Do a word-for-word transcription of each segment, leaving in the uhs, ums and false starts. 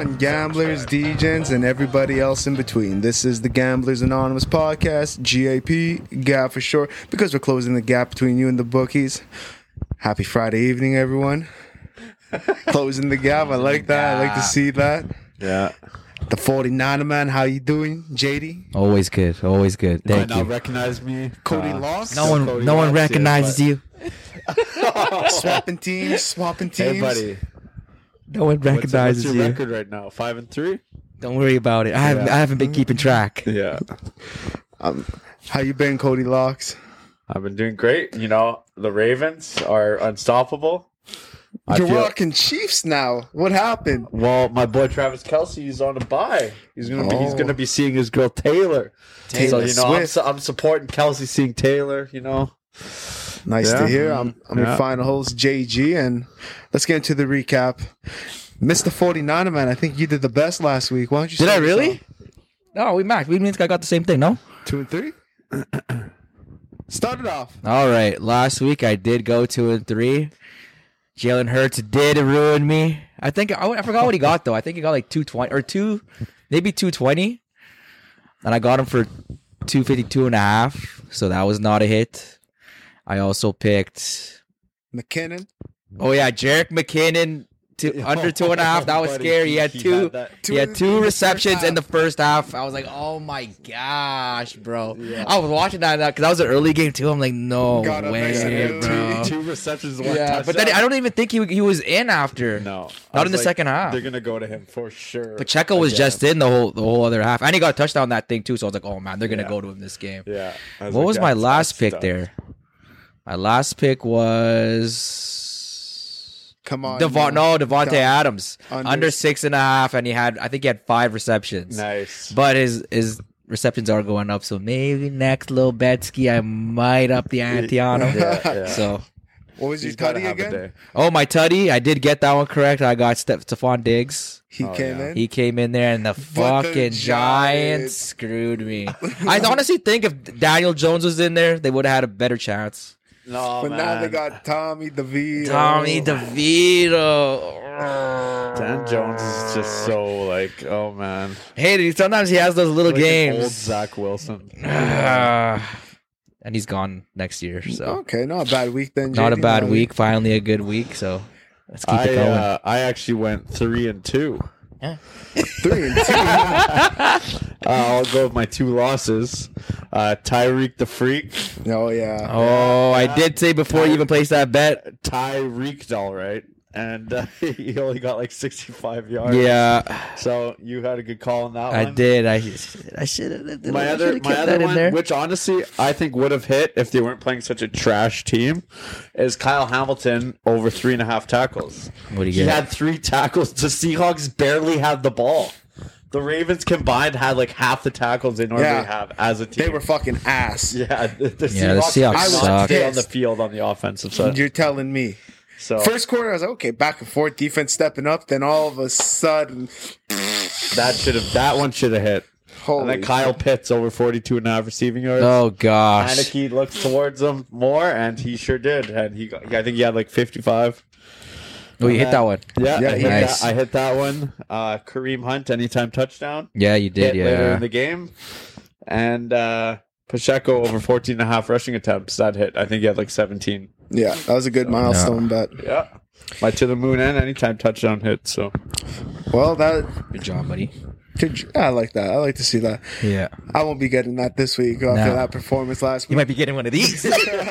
on, gamblers, degens, and everybody else in between? This is the Gamblers Anonymous podcast, G A P, G A P for short, because we're closing the gap between you and the bookies. Happy Friday evening, everyone. Closing the gap. I like that. I like to see that. Yeah. The forty-niner man, how you doing, J D? Always good. Always good. Thank you. you. Now recognize me. Cody uh, Lost? No one, Cody no one Lost, recognizes yeah, you. Swapping teams, swapping teams. Hey, buddy. No one What's, recognizes what's your you. record right now? Five and three? Don't worry about it. I haven't, Yeah. I haven't been keeping track. Yeah. Um, how you been, Cody Locks? I've been doing great. You know, the Ravens are unstoppable. I You're feel- rocking Chiefs now. What happened? Well, my boy Travis Kelce is on a bye. He's gonna be. He's Oh. gonna be seeing his girl Taylor. Taylor so you know, I'm, Swift. su- I'm supporting Kelce seeing Taylor. You know. Nice Yeah. to hear. I'm, I'm your Yeah. final host, J G, and let's get into the recap. Mister forty-niner man, I think you did the best last week. Why don't you Did I start us really? off? No, we matched. We means I got the same thing, no? Two and three? Start it off. All right. Last week I did go two and three. Jalen Hurts did ruin me. I think I, I forgot what he got though. I think he got like two twenty or two, maybe two twenty, and I got him for two fifty two and a half. So that was not a hit. I also picked. McKinnon. Oh yeah, Jerick McKinnon to under two and a half. That was Buddy, scary. He had he two. had that. He had in two the receptions first in the half. first half. I was like, oh my gosh, bro. Yeah. I was watching that because that was an early game too. I'm like, no Got up nice and way, early. bro. Two receptions, one Yeah, touchdown. but then I don't even think he he was in after. No, I Not was in the like, second half. They're gonna go to him for sure. Pacheco was Again. just in the whole the whole other half, and he got a touchdown that thing too. So I was like, oh man, they're gonna Yeah. go to him this game. Yeah. I What like, was my that's- last that's pick tough. there? My last pick was Come on. Devon. man. No, Devontae Come. Adams Under- under six and a half, and he had I think he had five receptions. Nice. But his his receptions are going up, so maybe next little Betsky I might up the ante on him. Yeah, yeah. So, What was your He's gotta tutty have a again? day. oh my tutty, I did get that one correct. I got Steph- Stephon Diggs. He Oh, came yeah. in. He came in there, and the the fucking Giants- Giants screwed me. I honestly think if Daniel Jones was in there, they would have had a better chance. No, but man. now they got Tommy DeVito. Tommy DeVito. Dan Jones is just so like, oh man, Hey, dude, sometimes he has those little like an old games. Zach Wilson. and he's gone next year, so Okay, not a bad week then. not a J D. bad Not week. Finally, a good week. So let's keep I it going. uh, I actually went three and two. Three and two. Uh, I'll go with my two losses. Uh, Tyreek the Freak. Oh yeah. oh, I did say before you even placed that bet. Tyreek's all right, and uh, he only got like sixty-five yards. Yeah, So you had a good call on that I one. did. I I should have. My other, my other that in one, there. which honestly I think would have hit if they weren't playing such a trash team, is Kyle Hamilton over three and a half tackles. What do you He get? had three tackles. The Seahawks barely had the ball. The Ravens combined had like half the tackles they normally Yeah. have as a team. They were fucking ass. yeah, the, the Yeah, the Seahawks, Seahawks I was suck. stay on the pissed. field on the offensive side. You're telling me. So First quarter, I was like, okay, back and forth, defense stepping up. Then all of a sudden, that should have that one should have hit. holy And then Kyle Pitts over forty-two and a half receiving yards. Oh gosh. Heineke looks towards him more, and he sure did. And he, got, I think he had like fifty-five. Oh, you hit that one. Yeah, Yeah, I, hit nice. that, I hit that one. Uh, Kareem Hunt, anytime touchdown. Yeah, you did. Hit later Yeah. in the game. And uh, Pacheco over fourteen and a half rushing attempts. That hit. I think he had like seventeen. yeah, that was a good milestone bet. Yeah. My to the moon and anytime touchdown hit. So Well, that Good job, buddy. could, I like that. I like to see that. Yeah. I won't be getting that this week after No. that performance last You week. might be getting one of these.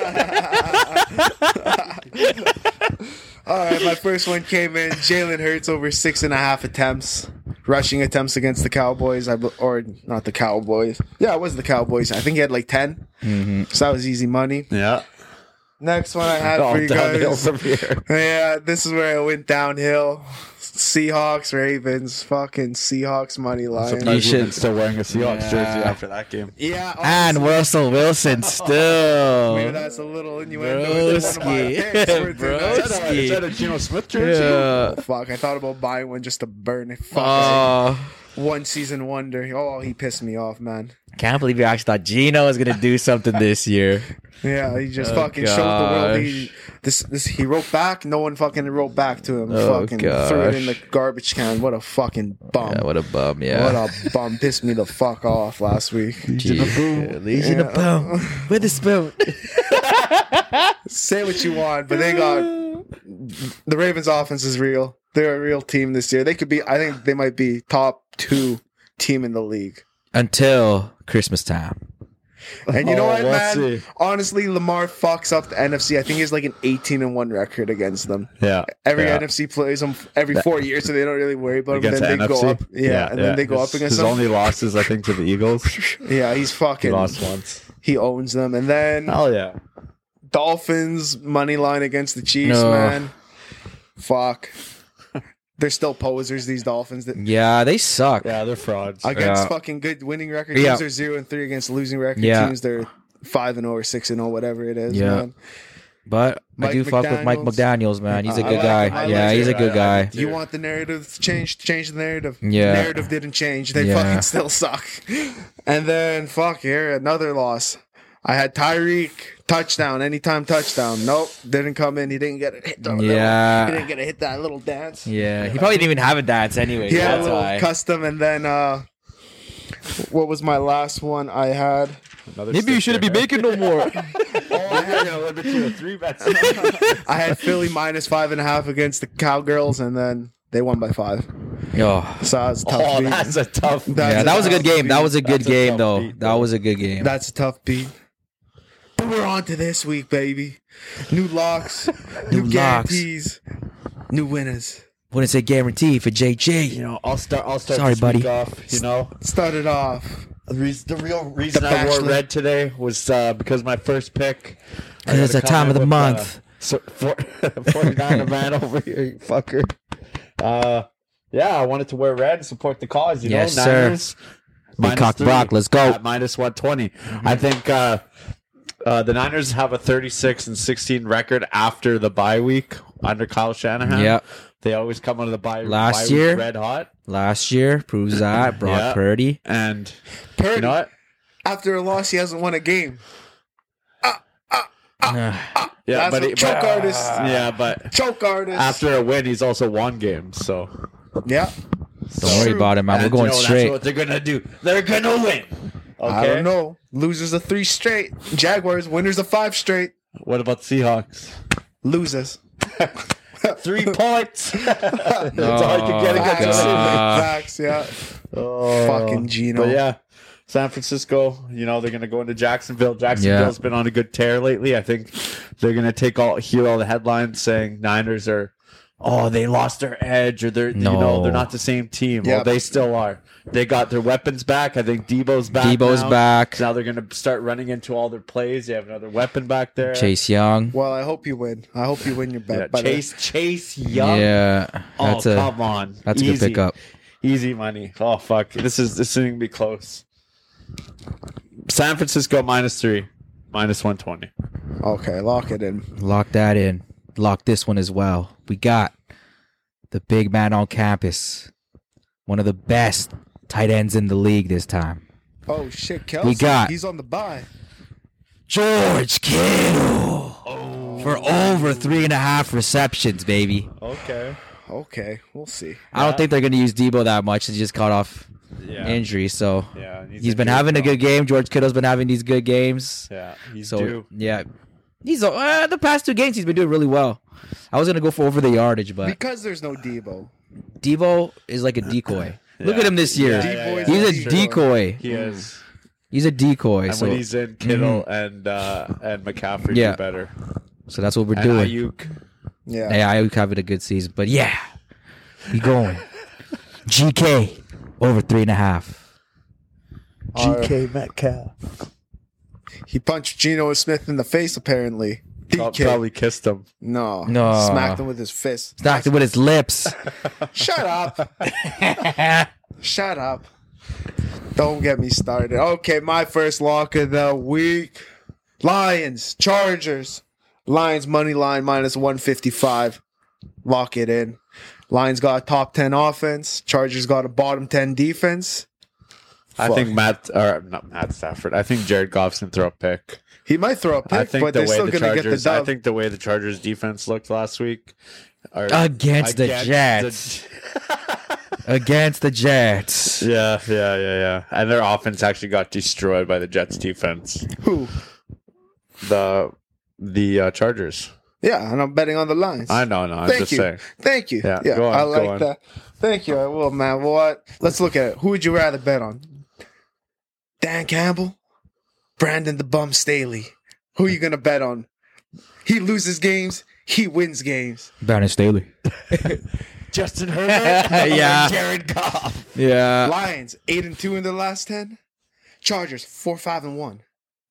All right, my first one came in. Jalen Hurts over six and a half attempts, rushing attempts against the Cowboys, I, be- or not the Cowboys. Yeah, it was the Cowboys. I think he had like ten, mm-hmm. so that was easy money. yeah. Next one I had All for you downhill guys. from here. Yeah, this is where it went downhill. Seahawks, Ravens, fucking Seahawks money line. You Surprised should- Ruben's still wearing a Seahawks Yeah. jersey after that game. Yeah, And honestly, Russell Wilson still. maybe that's a little innuendo. It's one of my Broski. picks for tonight. Is that a, is that a Geno Smith jersey? Yeah. Fuck, I thought about buying one just to burn it. Fuck. Uh, one season wonder. Oh, he pissed me off, man. Can't believe you actually thought Gino was gonna do something this year. Yeah, he just Oh, fucking showed the world. gosh. He this this he wrote back. No one fucking wrote back to him. Oh, fucking threw it in the gosh. garbage can. What a fucking bum. Yeah, what a bum. Yeah. What a bum. Pissed me the fuck off last week. Gee, Legion of Yeah. Boom with a spoon. Say what you want, but they got the Ravens offense is real. They're a real team this year. They could be. I think they might be top two team in the league. Until Christmas time. And you know Oh, what, we'll man? see. Honestly, Lamar fucks up the N F C. I think he's like an eighteen and one record against them. Yeah. Every yeah. N F C plays them every four years, so they don't really worry about him. Against Then the they N F C? go up, yeah, and then they go his, up against his them. only losses, I think, to the Eagles. Yeah, he's He fucking. lost once. He owns them, and then Hell yeah. Dolphins money line against the Chiefs, No. man. Fuck. They're still posers. These Dolphins that Yeah, they suck. Yeah, they're frauds. against Yeah. fucking good winning record Yeah. teams, they're zero and three. Against losing record Yeah. teams, they're five and zero or six and zero, whatever it is. Yeah. Man. But Mike I do fuck with Mike McDaniels. McDaniels, man. He's a I good like guy. him. I Yeah, like he's a him. good I guy. like him. You want the narrative to change? Change the narrative. Yeah. The narrative didn't change. They Yeah. fucking still suck. And then fuck here, another loss. I had Tyreek touchdown, anytime touchdown. Nope, didn't come in. He didn't get a hit. On Yeah. he didn't get a hit that little dance. Yeah, he probably didn't even have a dance anyway. He had a That's little why. custom, and then uh, what was my last one? I had. Another Maybe you stick shouldn't be there. making no more. Oh, I You're had, gonna limit you to three bets. I had Philly minus five and a half against the Cowgirls, and then they won by five. Oh. So that was a tough. Oh, beat. that's a tough. That's Yeah, a that was a good tough game. That beat. was a good That's a game, tough though. beat, That though. was a good game. That's a tough beat. But we're on to this week, baby. New locks, new, New locks. guarantees, new winners. Wouldn't say guarantee for J J. You know, I'll start. I'll start. Sorry, this buddy. Week off. You know, Started off. the, reason, the real reason The I wore Bachelor. red today was uh, because my first pick. I 'Cause it's gotta the time come of the in with, month. Uh, so, for, forty-nine man over here, you fucker. Uh, yeah, I wanted to wear red and support the cause. You Yes, know, sir. Niners. Big minus cock three Brock, let's go. at minus one twenty. I think uh, uh, the Niners have a thirty-six and sixteen record after the bye week under Kyle Shanahan. Yep. They always come out of the bye, Last bye week year? red hot. Last year proves that. Brock Yeah. Purdy. And Purdy, you know what? after a loss, he hasn't won a game. Nah. Yeah, That's but, what he- choke but- artist. Yeah, but Choke artist. after a win, he's also won games. So yeah. Don't worry True. about it, man. We're And, going you know, straight. That's what they're gonna do. They're gonna win. Okay. I don't know. Losers of three straight. Jaguars, winners of five straight. What about Seahawks? Losers. Three points. That's all you can get Oh, against the God. Facts, yeah. Oh, Fucking Gino. But yeah, San Francisco, you know, they're going to go into Jacksonville. Jacksonville's been on a good tear lately. I think they're going to take all, hear all the headlines saying Niners are, oh, they lost their edge or they're, you know, No. they're not the same team. Yeah. Well, they still are. They got their weapons back. I think Debo's back. Debo's now. back. So now they're going to start running into all their plays. They have another weapon back there. Chase Young. Well, I hope you win. I hope you win your bet. Yeah, by the- Chase, Chase Young. Yeah. Oh, That's a come on. that's a good Easy. pickup. Easy money. Oh fuck! This is this is gonna be close. San Francisco minus three, minus one twenty. Okay, lock it in. Lock that in. Lock this one as well. We got the big man on campus. One of the best tight ends in the league this time. Oh shit, Kelsey. We got- He's on the bye. George Kittle. For over three and a half receptions, baby. Okay. Okay, we'll see. I don't think they're going to use Debo that much. He just caught off Yeah. injury. So Yeah. he's been having a good game. George Kittle's been having these good games. Yeah. He's So due. yeah, he's uh, the past two games he's been doing really well. I was gonna go for over the yardage, but Because there's no Debo. Devo is like a decoy. Look at him this year. Yeah, yeah, yeah. He's a That's true. decoy. He is. He's a decoy. And So when he's in, Kittle and uh, and McCaffrey Yeah. do better. so that's what we're And doing. Ayuk. Yeah. Yeah, I having a good season, but yeah, we going. G K over three and a half. Our- Metcalf. He punched Geno Smith in the face, apparently. D K. Probably kissed him. No. No. Smacked him with his fist. Knocked it with his lips. Shut up. Shut up. Don't get me started. Okay, my first lock of the week. Lions, Chargers. Lions money line minus one fifty-five. Lock it in. Lions got a top ten offense. Chargers got a bottom ten defense. I Fuck. think Matt, or not Matt Stafford. I think Jared Goff's gonna throw a pick. He might throw a pick, I think but the they're way still the going to get the Chargers. dub. I think the way the Chargers defense looked last week, or Against the Jets. Against the Jets. the- yeah, yeah, yeah, yeah, and their offense actually got destroyed by the Jets defense. Who? The the uh, Chargers. Yeah, and I'm betting on the Lions. I know, no, I'm Thank just you. saying. Thank you. Yeah, Yeah, go on, I go like on. that. Thank you. I will, man. What? Let's look at it. Who would you rather bet on? Dan Campbell? Brandon the Bum Staley? Who are you going to bet on? He loses games. He wins games. Brandon Staley. Justin Herbert. Yeah. Jared Goff. Yeah. Lions, eight and two in the last ten. Chargers, four, five, and one.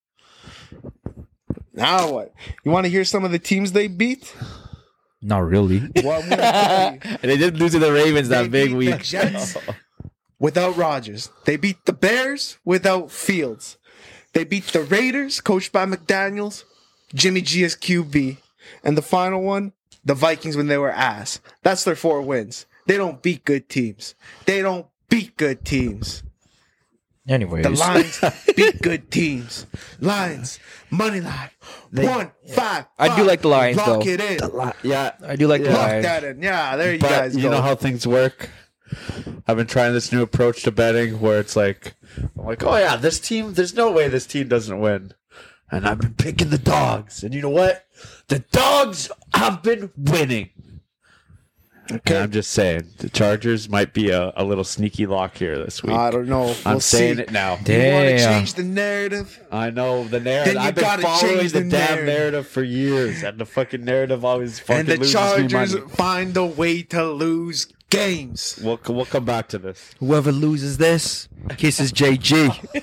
Now what? You want to hear some of the teams they beat? Not really. Well, I'm gonna tell you. They did lose to the Ravens They that big beat week. The Jets without Rodgers. They beat the Bears without Fields. They beat the Raiders, coached by McDaniels, Jimmy G as Q B. And the final one, the Vikings when they were ass. That's their four wins. They don't beat good teams. They don't beat good teams. Anyways. The Lions beat good teams. Lions, money line, one, five, I do five. like the Lions, Lock though. it in. Yeah, I do like the Yeah. Lock Lions. that in. Yeah, there you but guys you go. know how things work. I've been trying this new approach to betting where it's like, I'm like, oh yeah, this team. There's no way this team doesn't win, and I've been picking the dogs. And you know what? The dogs have been winning. Okay. And I'm just saying, the Chargers might be a, a little sneaky lock here this week. I don't know. We'll I'm saying see. it now. You want to Damn. change the narrative? I know the narrative. Then you I've been gotta following change the, the damn narrative. narrative for years, and the fucking narrative always fucking And the loses Chargers me money. find a way to lose games. We'll we'll come back to this. Whoever loses this kisses J G. It's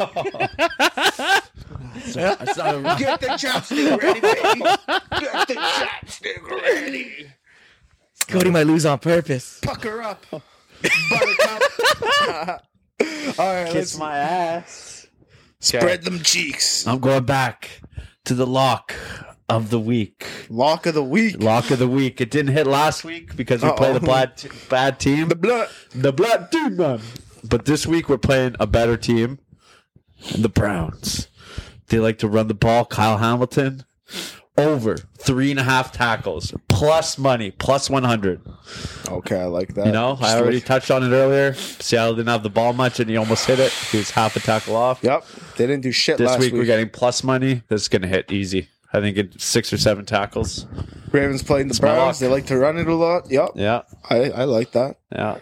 not- it's not a- Get the chopstick ready, baby. Get the chopstick ready. Cody might lose on purpose. Pucker up. Buttercup. All right, Kiss let's my ass. spread them cheeks. I'm going back to the lock of the week. Lock of the week. Lock of the week. It didn't hit last week because we Uh-oh. played a bad, t- bad team. The blood. The Blood Team, man. But this week we're playing a better team, the Browns. They like to run the ball. Kyle Hamilton, over three and a half tackles, plus money, plus one hundred. Okay, I like that. You know, Just I already like- touched on it earlier. Seattle didn't have the ball much, and he almost hit it. He was half a tackle off. Yep. They didn't do shit This last week, week. we're getting plus money. This is going to hit easy. I think it's six or seven tackles. Ravens playing the It's my Browns. luck. They like to run it a lot. Yep. Yeah, I, I like that. yeah.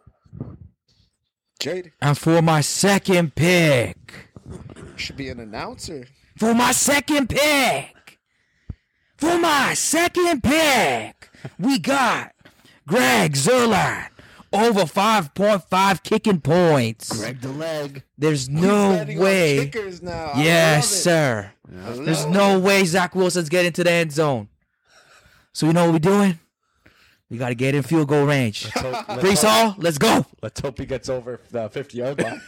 Jade And for my second pick. should be an announcer. For my second pick. For my second pick. We got Greg Zerline. Over five point five kicking points. Greg the leg. There's no Betting on way. kickers now. I Yes, love it. sir. I love There's it. no way Zach Wilson's getting to the end zone. So you know what we're doing? We got to get in field goal range. Brees Hall, let's go. Let's hope he gets over the fifty-yard line.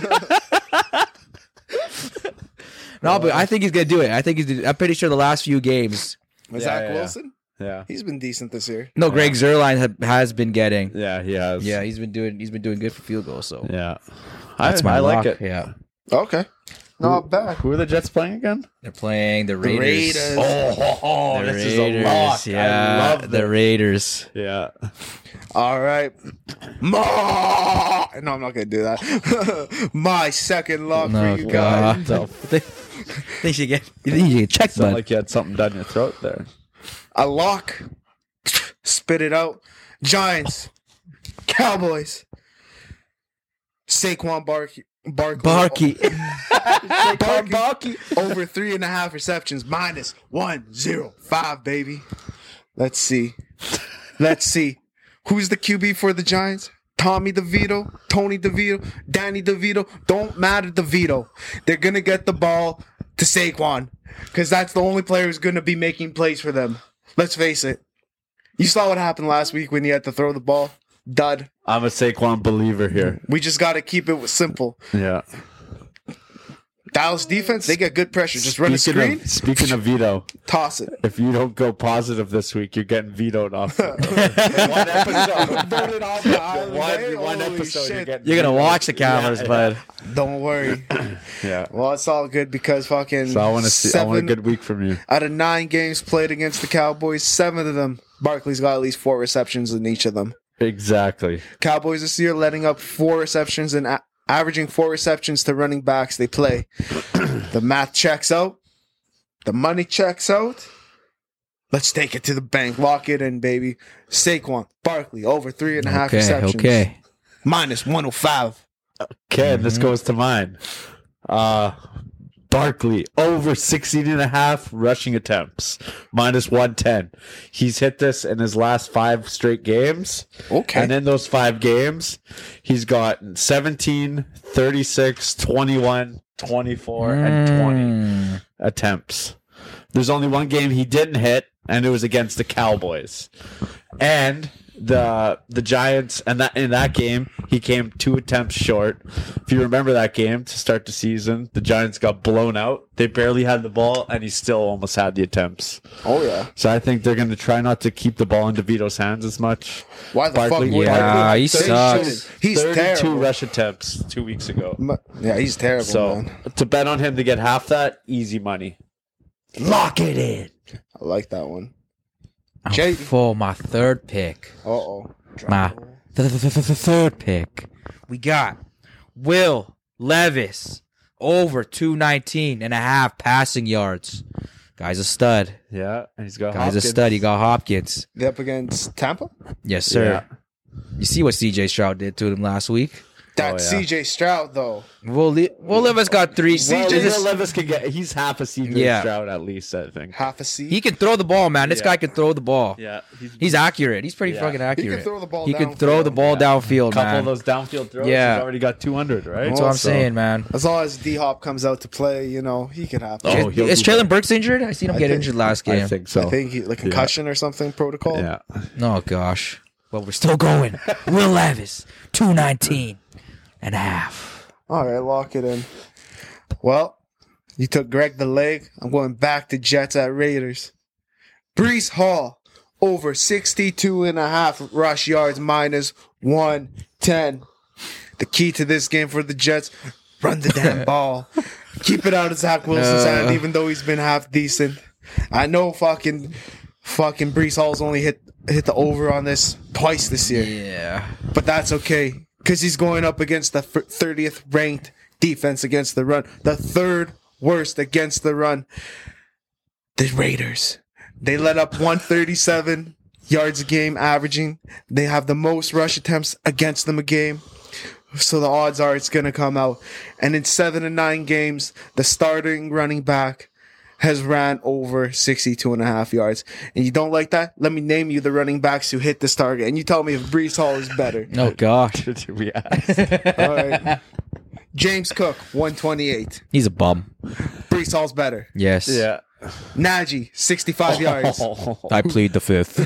No, but I think he's gonna do it. I think he's. I'm pretty sure the last few games. Was Yeah, Zach yeah, yeah. Wilson? Yeah, He's been decent this year. No, Greg Zerline ha- has been getting. yeah, he has. Yeah, he's been doing. He's been doing good for field goals. So yeah. that's I, my I like lock. it. Yeah, Okay. Not bad. Who are the Jets playing again? they're playing the Raiders. Raiders. Oh, oh, The this Raiders, is a lock. Yeah, I love the this. Raiders. Yeah. All right. Ma- no, I'm not going to do that. My second lock No for you God. guys. They, they should get. You think you should get checked, Sound bud. like you had something down your throat there. A lock. Spit it out. Giants. Cowboys. Saquon Barkley. Barkley. Barky. Barkley. Over three and a half receptions. Minus one zero five, baby. Let's see. Let's see. Who's the Q B for the Giants? Tommy DeVito, Tony DeVito, Danny DeVito. Don't matter DeVito. They're going to get the ball to Saquon because that's the only player who's going to be making plays for them. Let's face it. You saw what happened last week when you had to throw the ball. Dud. I'm a Saquon believer here. We just got to keep it simple. Yeah. Dallas defense, they get good pressure. Just run a Speaking screen, of, speaking of veto, toss it. if you don't go positive this week, you're getting vetoed off. one episode. Voted off the island, One, eh? one Holy episode. You're, shit. getting You're gonna vetoed. watch the Gamblers, Yeah, bud. Don't worry. Yeah. Well, it's all good because fucking So I want to see. I want a seven good week from you. out of nine games played against the Cowboys, seven of them, Barkley's got at least four receptions in each of them. Exactly. Cowboys this year letting up four receptions and a- averaging four receptions to running backs they play. The math checks out. The money checks out. Let's take it to the bank. Lock it in, baby. Saquon, Barkley, over three and a half Okay, receptions. okay. Minus one oh five. Okay, and this goes to mine. Uh, Barkley, over sixteen and a half rushing attempts, minus one ten. He's hit this in his last five straight games. Okay. And in those five games, he's got seventeen, thirty-six, twenty-one, twenty-four, and twenty Mm. attempts. There's only one game he didn't hit, and it was against the Cowboys. And the the Giants, and that in that game, he came two attempts short. If you remember that game to start the season, the Giants got blown out. They barely had the ball, and he still almost had the attempts. Oh, yeah. So I think they're going to try not to keep the ball in DeVito's hands as much. Why the Barkley- fuck would Yeah, Barkley? he They sucks. shouldn't. He's thirty-two terrible. rush attempts two weeks ago. M- Yeah, he's terrible, So man. to bet on him to get half that, easy money. Lock it in. I like that one. I'm Jay- for my third pick. Uh-oh. My th- th- th- th- third pick. We got Will Levis over two nineteen and a half passing yards. Guy's a stud. Yeah, and he's got Guy's Hopkins. a stud. He got Hopkins. They up against Tampa? Yes, sir. You see what C J Stroud did to him last week? That's Oh, yeah. C J Stroud, though. Will, Le- Will Levis got three. Well, C J Will Levis can get. He's half a C J Yeah. Stroud at least. I think. Half a C. He can throw the ball, man. This Yeah. guy can throw the ball. Yeah, he's, He's accurate. He's pretty Yeah. fucking He accurate. can throw the ball He can throw downfield. the ball Yeah. downfield, couple man. of those downfield throws. Yeah. He's already got two hundred, right? That's what I'm Also- saying, man. As long as D Hop comes out to play, you know, he could have. Oh, Is, he'll is do Traylon that. Burks injured? I seen him I get think- injured last game. I think so. I think he like concussion or something protocol. Yeah. Oh gosh. Well, we're still going. Will Levis, two nineteen and a half. All right, lock it in. Well, you took Greg the leg. I'm going back to Jets at Raiders. Brees Hall over sixty-two and a half rush yards minus one ten. The key to this game for the Jets: run the damn ball. Keep it out of Zach Wilson's Uh. hand, even though he's been half decent. I know fucking fucking Brees Hall's only hit hit the over on this twice this year. Yeah. But that's okay because he's going up against the thirtieth ranked defense against the run, the third worst against the run. The Raiders, they let up one thirty-seven yards a game averaging. They have the most rush attempts against them a game. So the odds are it's going to come out. And in seven and nine games, the starting running back has ran over sixty-two and a half yards. And you don't like that? Let me name you the running backs who hit this target. And you tell me if Brees Hall is better. Oh gosh. we asked. All right. James Cook, one twenty-eight. He's a bum. Brees Hall's better. Yes. Yeah. Najee, sixty-five yards. I plead the fifth.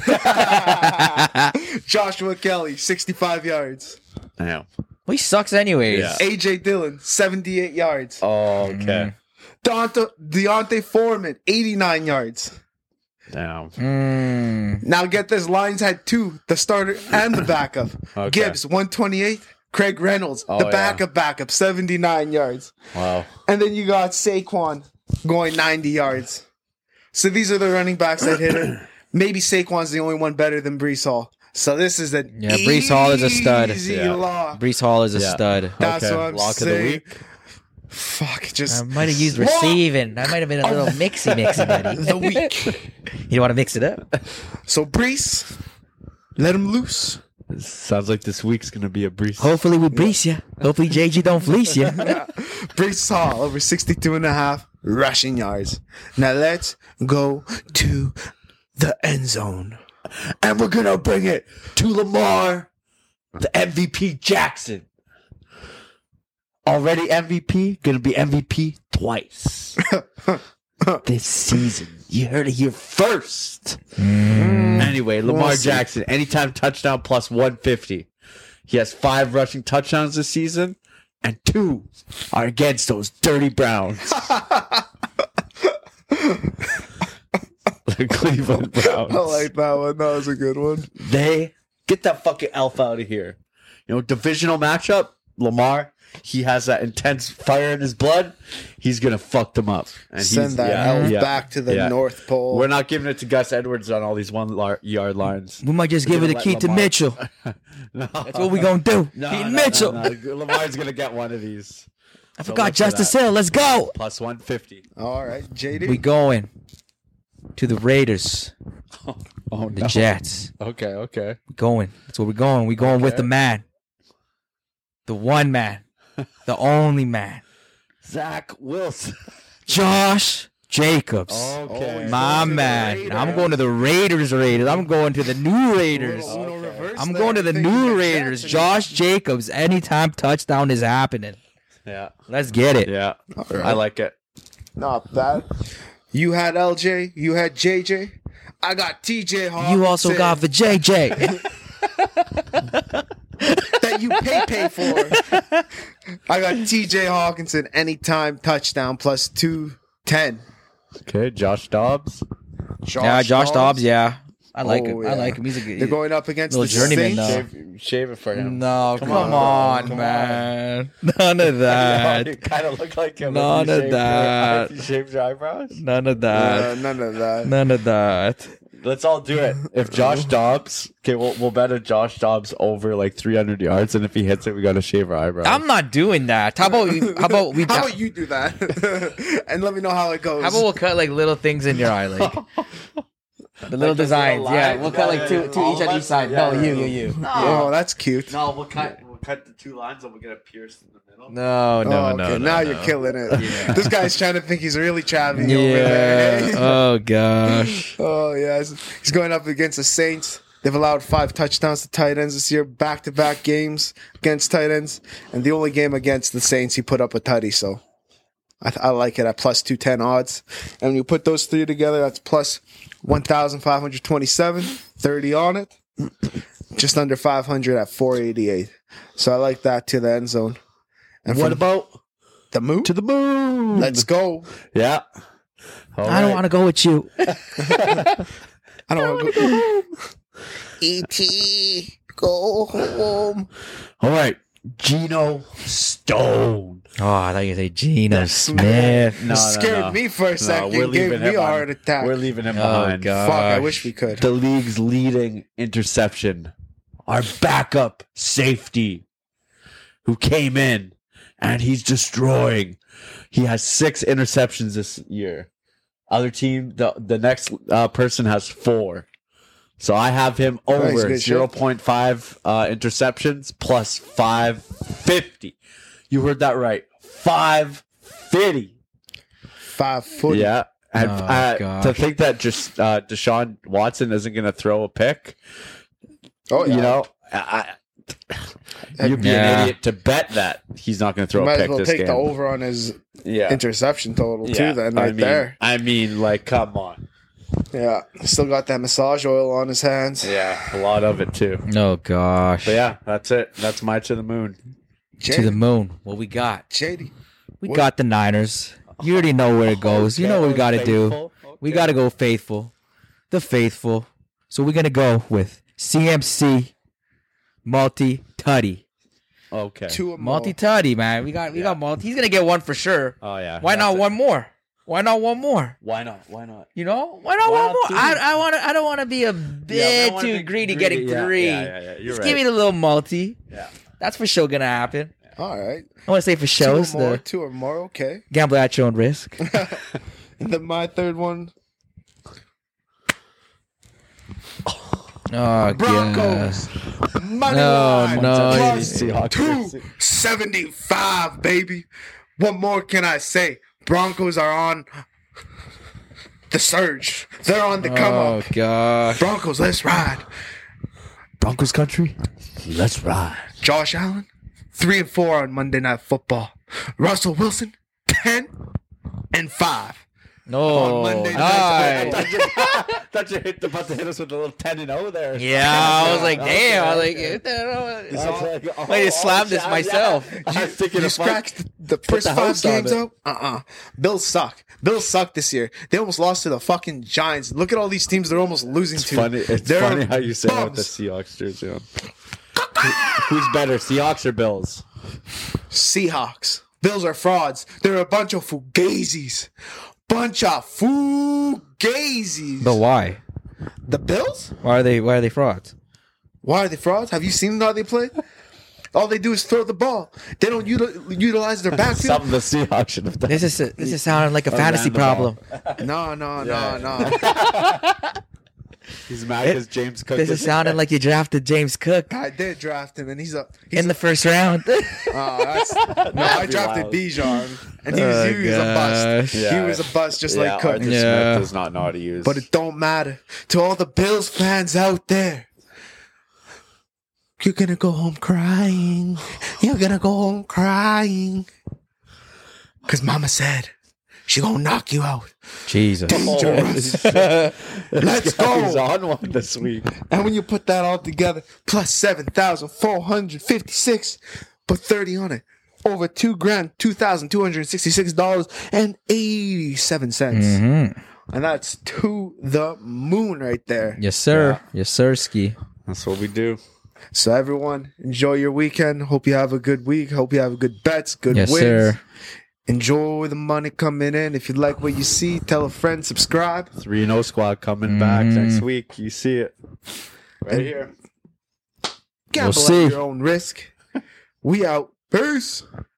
Joshua Kelly, sixty-five yards. Damn. Well, he sucks anyways. Yeah. A J Dillon, seventy-eight yards. Oh, okay. Deonta, Deontay Foreman, eighty-nine yards. Damn. Mm. Now get this, Lions had two, the starter and the backup. Okay. Gibbs, one twenty-eight. Craig Reynolds, Oh, the yeah. backup backup, seventy-nine yards. Wow. And then you got Saquon going ninety yards. So these are the running backs that hit it. Maybe Saquon's the only one better than Brees Hall. So this is an Yeah, Brees Hall is a stud. easy Yeah. lock. Brees Hall is a Yeah. stud. That's Okay, what I'm lock of the saying. week. Fuck, just I might have used Lock receiving. I might have been a little mixy mixy, buddy. the week. You don't want to mix it up? So Brees, let him loose. Sounds like this week's gonna be a breeze. Hopefully we breeze you. Hopefully J G don't fleece you. Brees Hall over sixty-two and a half rushing yards. Now let's go to the end zone. And we're gonna bring it to Lamar, the M V P Jackson. Already M V P, gonna be M V P twice this season. You heard it here first. Anyway, Lamar We'll see. Jackson, anytime touchdown plus one fifty. He has five rushing touchdowns this season. and two are against those dirty Browns. The Cleveland Browns. I like that one. That was a good one. They get that fucking elf out of here. You know, divisional matchup, Lamar, he has that intense fire in his blood. He's going to fuck them up. And Send he's, that yeah, elf yeah, back to the yeah. North Pole. We're not giving it to Gus Edwards on all these one lar- yard lines. We might just We're give it gonna to let Keaton Lamar- Mitchell. No. That's what we gonna do. No, Keaton no, Mitchell. no, no. Lamar's going to get one of these. I So forgot look for Justice that. Hill. Let's go. Plus one fifty. All right, J D. We going to the Raiders, Oh, the no. Jets. Okay, okay. We going. That's where we're going. We going with Okay. the man, the one man, the only man, Zach Wilson. Josh Jacobs. Okay. Oh, My to the man. Raiders. I'm going to the Raiders. Raiders. I'm going to the new Raiders. Little Uno Okay. reverse I'm there. going to the Thinking new the Raiders. Jets Josh Jacobs. Anytime touchdown is happening. Yeah. Let's get it. Yeah. right. I like it. Not bad. You had L J. You had J J. I got T J Hawkinson. You also got the J J. that you pay pay for. I got T J Hawkinson anytime touchdown plus two ten. Okay, Josh Dobbs. Josh yeah, Josh Dobbs. Yeah, I like Oh, him. yeah. I like him. He's a good. They're going up against Little the journeyman, Saints. though. Shave, shave it for him. No, come, on, on, come man. None of that. You kind of look like him. None if you of shaved that. Your, if you shaved your eyebrows. None of Uh, that. none of that. None of that. Let's all do it. If Josh Dobbs, okay, we'll, we'll bet a Josh Dobbs over like three hundred yards, and if he hits it, we got to shave our eyebrows. I'm not doing that. How about we? How about we? How about you do that? And let me know how it goes. How about we'll cut like little things in your eye, like the little Like those designs. little Yeah, lines? we'll cut Yeah, like two, yeah, two yeah. each on All each side. yeah, No, yeah. you, you, you. Oh, that's cute. No, we'll cut. We'll cut the two lines, and we'll get it pierced in the middle. No, no, oh, no. okay. no, now no. you're killing it. Yeah. This guy's trying to think he's really chavvy over Yeah. there. Oh gosh. Oh yeah, he's going up against the Saints. They've allowed five touchdowns to tight ends this year, back-to-back games against tight ends, and the only game against the Saints he put up a tutty. So I, I like it at plus two ten odds. And when you put those three together, that's plus one thousand five hundred twenty-seven, thirty on it, just under five hundred at four eighty-eight. So I like that to the end zone. And What from about the moon? to the moon? Let's go. Yeah. All I don't right. want to go with you. I don't want to go home. E T, go home. All right. Geno Stone. Oh, I thought you say Geno Smith. No, no, Scared no. me for a No, second. we're Gave leaving me him a on- heart attack. We're leaving him Oh, behind. God. Fuck, I Gosh. wish we could. The league's leading interception, our backup safety, who came in and he's destroying. He has six interceptions this year. Other team, the the next uh, person has four. So I have him Nice, over good shit. zero point five uh, interceptions plus five fifty. You heard that right. five fifty. Five foot. Yeah. And Oh, uh, gosh. to think that just uh, Deshaun Watson isn't going to throw a pick, Oh, yeah. you know, I, I, you'd be Yeah. an idiot to bet that he's not going to throw You a might as pick well this take game. the over on his yeah. interception total, Yeah. too, then, I right mean, there. I mean, like, come on. Yeah. Still got that massage oil on his hands. Yeah, a lot of it too. Oh gosh. But yeah, that's it. That's my to the moon. J- To the moon. What we got? J D. We What- got the Niners. You already know where it goes. You know what we got to do. Faithful? We Okay. got to go faithful. The faithful. So we're going to go with C M C multi tutty. Okay. Two or more. Multi tutty, man. We got we Yeah. got multi. He's going to get one for sure. Oh yeah. Why that's not it. one more? Why not one more? Why not? Why not? You know? Why not Why one not more? three? I I want to I don't want to be a Yeah, bit I wanna too be greedy, greedy. getting Yeah, three. yeah, yeah, yeah. You're Just right. give me the little multi. Yeah. That's for sure going to happen. All right. I want to say for Two shows or more. the Two or more. Okay. gamble at your own risk. And then my third one. Oh, Broncos. Money No, line. no, Plus Seahawks. two seventy-five, baby. What more can I say? Broncos are on the surge. They're on the come Oh up. gosh. Broncos, let's ride. Broncos country. Let's ride. Josh Allen, three and four on Monday Night Football. Russell Wilson, ten and five. No. Monday night. I thought you, thought you hit about to hit us with a little ten and zero there. Yeah, I was like, Okay. damn. I was like, Okay. what the hell? I was like, oh, I just slammed this yeah, myself. yeah. I was thinking You of scratched fuck. the, the first the five host on games it. out. Uh uh Bills suck. Bills suck this year. They almost lost to the fucking Giants. Look at all these teams they're almost losing It's to. funny. It's They're funny how you say that with the bums. Seahawks jersey on. Who- Who's better, Seahawks or Bills? Seahawks. Bills are frauds. They're a bunch of fugazis. Bunch of fugazis. But why? The Bills? Why are they? Why are they frauds? Why are they frauds? Have you seen how they play? All they do is throw the ball. They don't util- utilize their backfield. Something the Seahawks should have done. This is this is sounding like a fantasy ran the ball. problem. No, no, Yeah. no, no. He's mad because James Cook. This was is sounding like you drafted James Cook I did draft him, and he's a. He's in the first round. Oh, that's, no, I be drafted wild. Bijan, and he was, Oh, he was a bust. gosh. He Yeah. was a bust, just yeah, like Cook. Arthur Yeah. Smith does not know how to use. But it don't matter to all the Bills fans out there. You're gonna go home crying. You're gonna go home crying. Cause Mama said she gonna knock you out. Jesus. Dangerous. Let's He's go. on one this week. And when you put that all together, plus seven thousand four hundred fifty-six, put thirty on it. Over two grand, two thousand two hundred sixty-six dollars and eighty-seven cents. Mhm. And that's to the moon right there. Yes, sir. Yes, sir. Ski. That's what we do. So everyone, enjoy your weekend. Hope you have a good week. Hope you have good bets, good Yes, wins. sir. Enjoy the money coming in. If you like what you see, tell a friend, subscribe. three and oh squad coming back Mhm. next week. You see it. Right And- here. Gamble see. at your own risk. We out. Peace.